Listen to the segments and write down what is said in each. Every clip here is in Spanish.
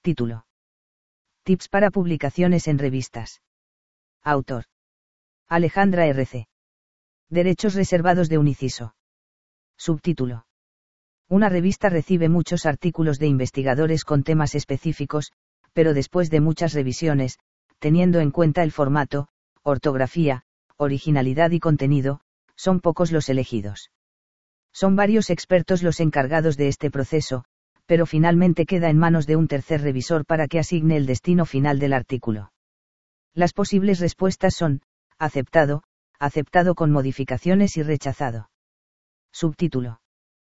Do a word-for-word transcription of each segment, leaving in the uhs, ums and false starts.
Título. Tips para publicaciones en revistas. Autor. Alejandra R C. Derechos reservados de Uniciso. Subtítulo. Una revista recibe muchos artículos de investigadores con temas específicos, pero después de muchas revisiones, teniendo en cuenta el formato, ortografía, originalidad y contenido, son pocos los elegidos. Son varios expertos los encargados de este proceso, pero finalmente queda en manos de un tercer revisor para que asigne el destino final del artículo. Las posibles respuestas son: aceptado, aceptado con modificaciones y rechazado. Subtítulo.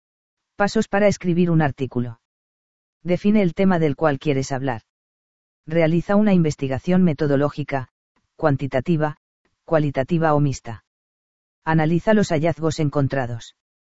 Pasos para escribir un artículo. Define el tema del cual quieres hablar. Realiza una investigación metodológica, cuantitativa, cualitativa o mixta. Analiza los hallazgos encontrados.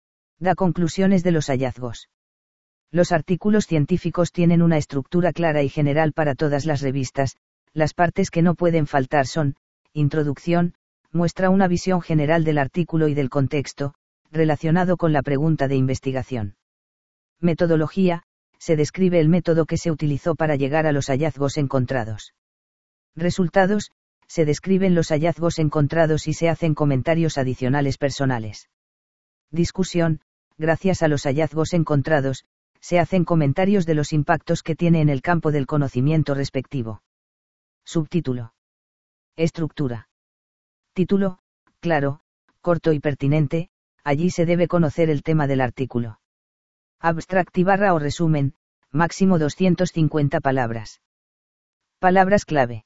Da conclusiones de los hallazgos. Los artículos científicos tienen una estructura clara y general para todas las revistas. Las partes que no pueden faltar son: introducción, muestra una visión general del artículo y del contexto, relacionado con la pregunta de investigación. Metodología, se describe el método que se utilizó para llegar a los hallazgos encontrados. Resultados, se describen los hallazgos encontrados y se hacen comentarios adicionales personales. Discusión, gracias a los hallazgos encontrados, se hacen comentarios de los impactos que tiene en el campo del conocimiento respectivo. Subtítulo. Estructura. Título, claro, corto y pertinente, allí se debe conocer el tema del artículo. Abstract y barra o resumen, máximo doscientas cincuenta palabras. Palabras clave.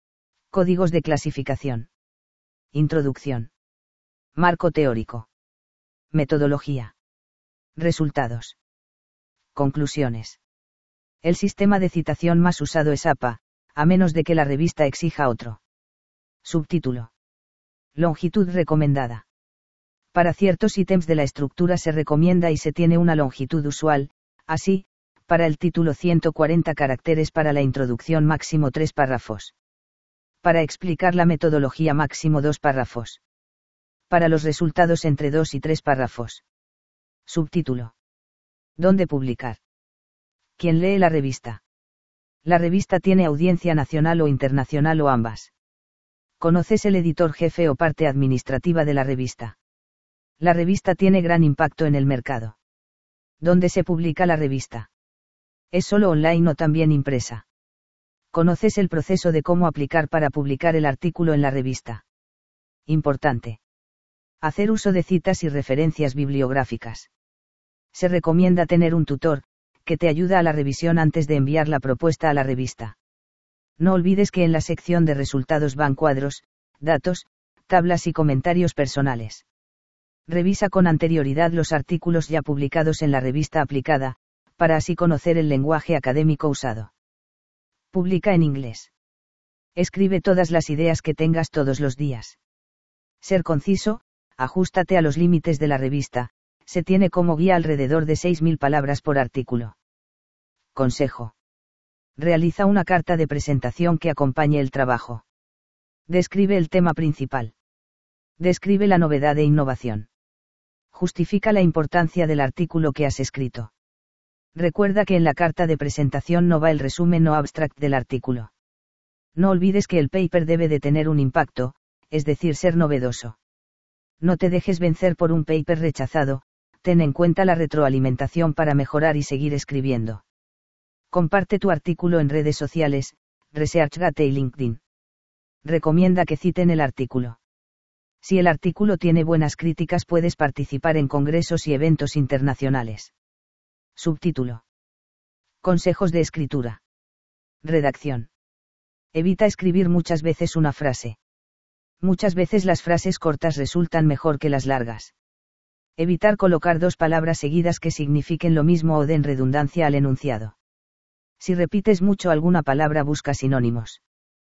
Códigos de clasificación. Introducción. Marco teórico. Metodología. Resultados. Conclusiones. El sistema de citación más usado es A P A, a menos de que la revista exija otro. Subtítulo. Longitud recomendada. Para ciertos ítems de la estructura se recomienda y se tiene una longitud usual, así, para el título ciento cuarenta caracteres, para la introducción máximo tres párrafos. Para explicar la metodología máximo dos párrafos. Para los resultados entre dos y tres párrafos. Subtítulo. ¿Dónde publicar? ¿Quién lee la revista? La revista tiene audiencia nacional o internacional o ambas. ¿Conoces el editor jefe o parte administrativa de la revista? La revista tiene gran impacto en el mercado. ¿Dónde se publica la revista? ¿Es solo online o también impresa? ¿Conoces el proceso de cómo aplicar para publicar el artículo en la revista? Importante. Hacer uso de citas y referencias bibliográficas. Se recomienda tener un tutor, que te ayuda a la revisión antes de enviar la propuesta a la revista. No olvides que en la sección de resultados van cuadros, datos, tablas y comentarios personales. Revisa con anterioridad los artículos ya publicados en la revista aplicada, para así conocer el lenguaje académico usado. Publica en inglés. Escribe todas las ideas que tengas todos los días. Ser conciso, ajústate a los límites de la revista, se tiene como guía alrededor de seis mil palabras por artículo. Consejo. Realiza una carta de presentación que acompañe el trabajo. Describe el tema principal. Describe la novedad e innovación. Justifica la importancia del artículo que has escrito. Recuerda que en la carta de presentación no va el resumen o abstract del artículo. No olvides que el paper debe de tener un impacto, es decir, ser novedoso. No te dejes vencer por un paper rechazado, ten en cuenta la retroalimentación para mejorar y seguir escribiendo. Comparte tu artículo en redes sociales, ResearchGate y LinkedIn. Recomienda que citen el artículo. Si el artículo tiene buenas críticas, puedes participar en congresos y eventos internacionales. Subtítulo. Consejos de escritura. Redacción. Evita escribir muchas veces una frase. Muchas veces las frases cortas resultan mejor que las largas. Evitar colocar dos palabras seguidas que signifiquen lo mismo o den redundancia al enunciado. Si repites mucho alguna palabra, busca sinónimos.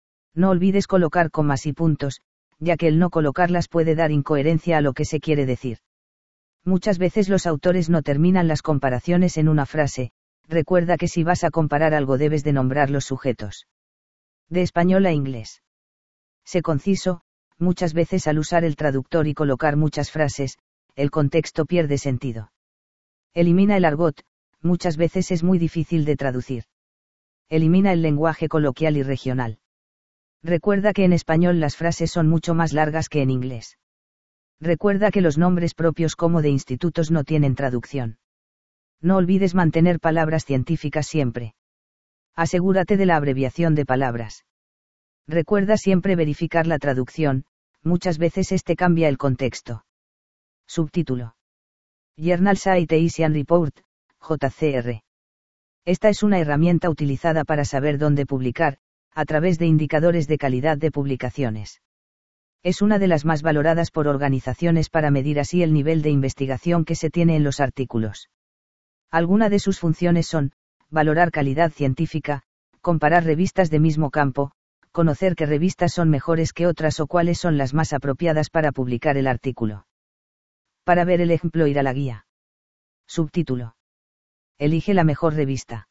No olvides colocar comas y puntos, ya que el no colocarlas puede dar incoherencia a lo que se quiere decir. Muchas veces los autores no terminan las comparaciones en una frase. Recuerda que si vas a comparar algo debes de nombrar los sujetos. De español a inglés. Sé conciso, muchas veces al usar el traductor y colocar muchas frases, el contexto pierde sentido. Elimina el argot, muchas veces es muy difícil de traducir. Elimina el lenguaje coloquial y regional. Recuerda que en español las frases son mucho más largas que en inglés. Recuerda que los nombres propios como de institutos no tienen traducción. No olvides mantener palabras científicas siempre. Asegúrate de la abreviación de palabras. Recuerda siempre verificar la traducción, muchas veces este cambia el contexto. Subtítulo. Journal Citation Report, J C R. Esta es una herramienta utilizada para saber dónde publicar, a través de indicadores de calidad de publicaciones. Es una de las más valoradas por organizaciones para medir así el nivel de investigación que se tiene en los artículos. Algunas de sus funciones son, valorar calidad científica, comparar revistas de mismo campo, conocer qué revistas son mejores que otras o cuáles son las más apropiadas para publicar el artículo. Para ver el ejemplo, ir a la guía. Subtítulo. Elige la mejor revista.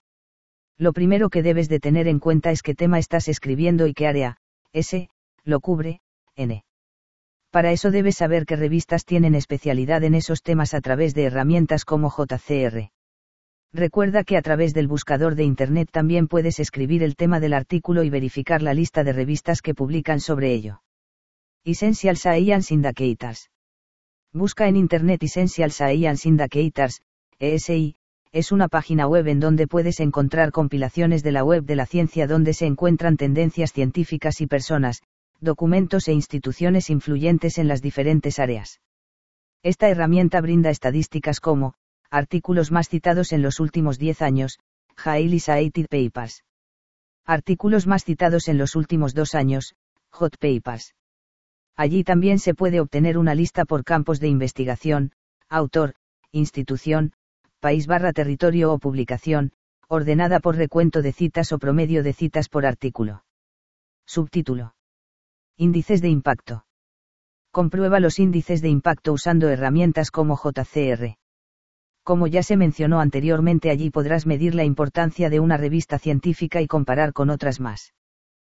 Lo primero que debes de tener en cuenta es qué tema estás escribiendo y qué área, S, lo cubre, N. Para eso debes saber qué revistas tienen especialidad en esos temas a través de herramientas como J C R. Recuerda que a través del buscador de Internet también puedes escribir el tema del artículo y verificar la lista de revistas que publican sobre ello. Essential Science Indicators. Busca en Internet Essential Science Indicators, E S I, es una página web en donde puedes encontrar compilaciones de la web de la ciencia donde se encuentran tendencias científicas y personas, documentos e instituciones influyentes en las diferentes áreas. Esta herramienta brinda estadísticas como, artículos más citados en los últimos diez años, Highly Cited Papers. Artículos más citados en los últimos dos años, Hot Papers. Allí también se puede obtener una lista por campos de investigación, autor, institución, país barra territorio o publicación, ordenada por recuento de citas o promedio de citas por artículo. Subtítulo. Índices de impacto. Comprueba los índices de impacto usando herramientas como J C R. Como ya se mencionó anteriormente, allí podrás medir la importancia de una revista científica y comparar con otras más.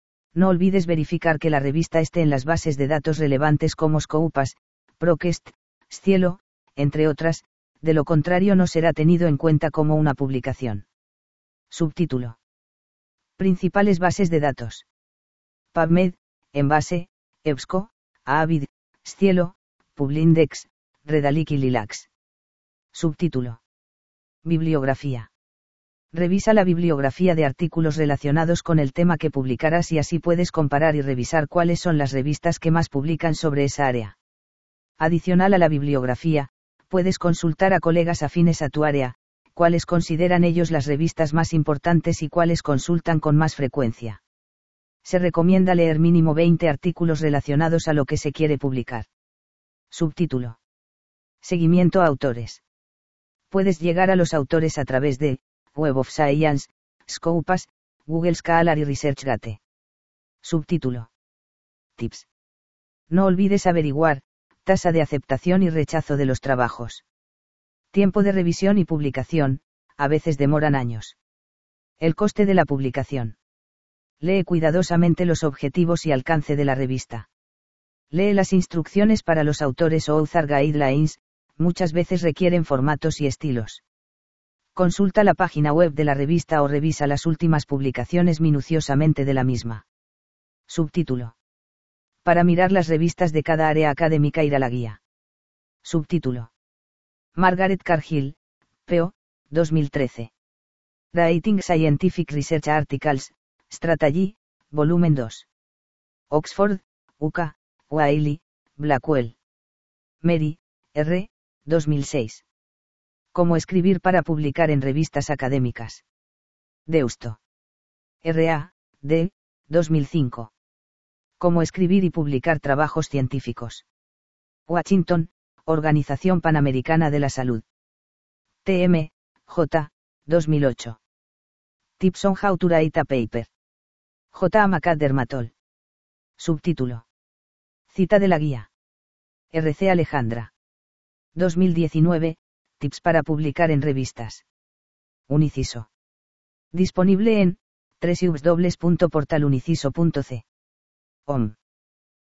No olvides verificar que la revista esté en las bases de datos relevantes como Scopus, ProQuest, Scielo, entre otras, de lo contrario no será tenido en cuenta como una publicación. Subtítulo. Principales bases de datos. PubMed, Embase, EBSCO, Avid, Scielo, Publindex, Redalyc y Lilacs. Subtítulo. Bibliografía. Revisa la bibliografía de artículos relacionados con el tema que publicarás y así puedes comparar y revisar cuáles son las revistas que más publican sobre esa área. Adicional a la bibliografía, puedes consultar a colegas afines a tu área, cuáles consideran ellos las revistas más importantes y cuáles consultan con más frecuencia. Se recomienda leer mínimo veinte artículos relacionados a lo que se quiere publicar. Subtítulo. Seguimiento a autores. Puedes llegar a los autores a través de Web of Science, Scopus, Google Scholar y ResearchGate. Subtítulo. Tips. No olvides averiguar, tasa de aceptación y rechazo de los trabajos. Tiempo de revisión y publicación, a veces demoran años. El coste de la publicación. Lee cuidadosamente los objetivos y alcance de la revista. Lee las instrucciones para los autores o Author Guidelines, muchas veces requieren formatos y estilos. Consulta la página web de la revista o revisa las últimas publicaciones minuciosamente de la misma. Subtítulo. Para mirar las revistas de cada área académica, ir a la guía. Subtítulo. Margaret Cargill, P O, dos mil trece. Writing Scientific Research Articles, Strategy, volumen dos. Oxford, U K, Wiley, Blackwell. Mary, R, dos mil seis. Cómo escribir para publicar en revistas académicas. Deusto. R A, D, dos mil cinco. Cómo escribir y publicar trabajos científicos. Washington, Organización Panamericana de la Salud. T M, J, dos mil ocho. Tips on how to write a paper. J. A. McAddermatol. Subtítulo. Cita de la guía. R C Alejandra. dos mil diecinueve, Tips para publicar en revistas. Uniciso. Disponible en doble u doble u doble u punto portal uniciso punto c. O M.